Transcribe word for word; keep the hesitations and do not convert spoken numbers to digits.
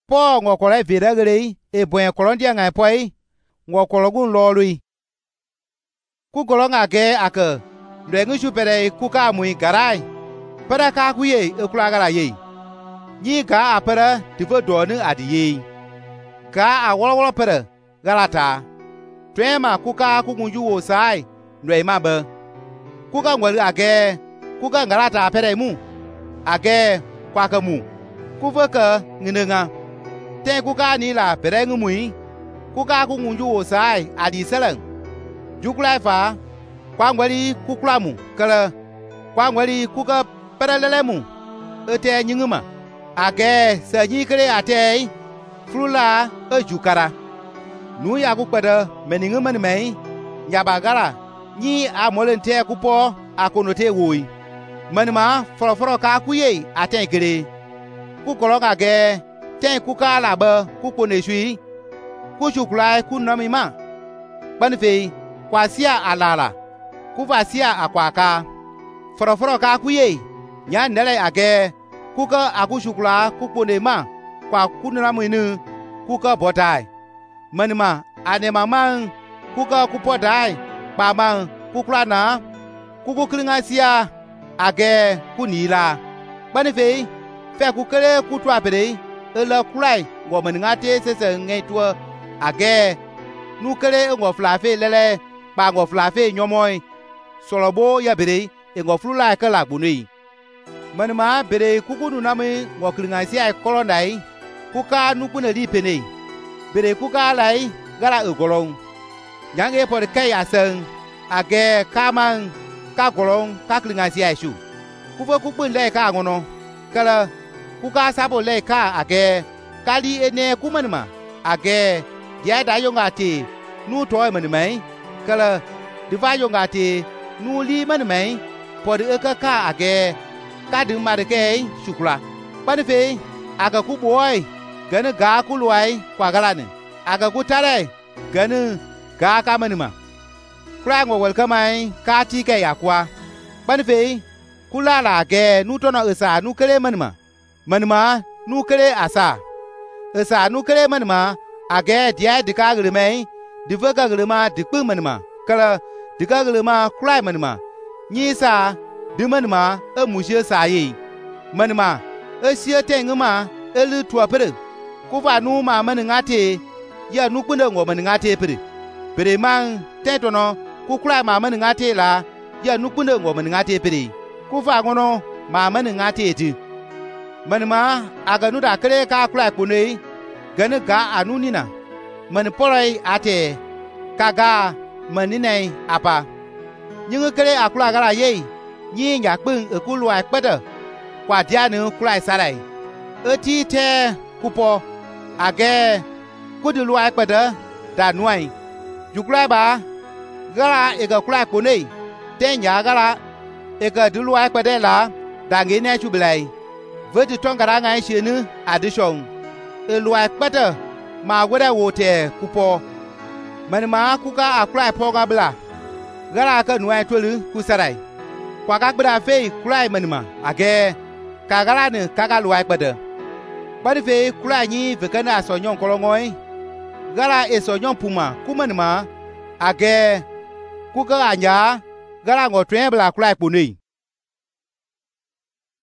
po ngo kole vira gele e bwen kolondia ngai poi ngo kologun lo lui ku kolonga ge ake ndwengu chupere ku ka mui garai para ka ku ye e kula gara ye ni ga apara divo do nu adiye ga awolwolo pere galata twema ku ka ku ngunju wo sai ndwe ma ba ku ka ngwali age ku ka galata pere mu age kwa ka mu ku veka nginenga te ku ka ni la pere ngumui ku ka ku ngunju wo sai adi selang jukulai fa kwa ngwali ku klamu kala kwa ngwali ku ka paralelemu ete nyinguma age sa nyi kere ate flula e jukara nu ya ku pada meninguma ni mai nyabagara nyi amolente ku po akonote woi manima foro foro ka ku ye ate kere ku kolonga ge ten ku ka la ba ku koneshui ku jukulai ku namima banfe kwa sia alala ku va sia akwaka foro foro ka ku ye nya nele age kuka akushukula kuponema kwa kunira mwinu kuka botai manima anema man kuka kupotai pama kuklana kuku klingasia age kunila banife fe kukele kutwa pere ela kulai ngo maningate sese ngaitwa age nukele ngo flafe lele pa ngo flafe nyomoy solobo ya bere ngo flula kala bunui manima bere kukunu nami ngoklinga sia kolonai kuka nukuna li pene bere kuka lai gara ugolong nyange por kai aseng age kamang ka golong ka klinga sia shu kufa kupun le ka ngono kala kuka sabo le ka age kali ene kumanima age ya da yonga ti nu toy manimai kala diva yonga ti nu li manimai por eka ka age ka ding ma de ke shukla pani fe aga ku boy gane ga ku luai kwa galane aga ku tare gane ga ka manima kra ngo welcome ai ka ti ke yakwa pani fe kula la ge nu tono esa nu kere manima manima nu kere asa esa nu kere manima age dia de ka gre mai de va ka gre ma de pu manima kala de ka gre ma kra manima ni sa di manima e mushe sa yi manima e sie tenguma elu tua pere ku va nu ma maningate ya nu kunde ngo maningate pere pere man tetono ku kula ma maningate la ya nu kunde ngo maningate pere ku va ngono ma maningate ti manima aga nu da kre ka kula kunei gane ga anu nina man polai ate kaga maninai apa nyinga kre akula gara ye nyi nya kpung ekulwa kpede kwa dianu kulai sarai eti te kupo age kudulwa kpede da nuai jukulai ba gara ega kulai konei te nya gara ega dulwa kpede la da ngene chublai vedi tongara ngai shenu adishon elwa kpede ma wede wote kupo manima kuka akulai poga bla gara ka nuai tolu kusarai kwa kakbra fe kulai manima age kagala ne kagaluai kpede bari fe kulai ni vekana sonyon kolongoi gara e sonyon puma kumanima age kuka anya gara ngotwen bla kulai punei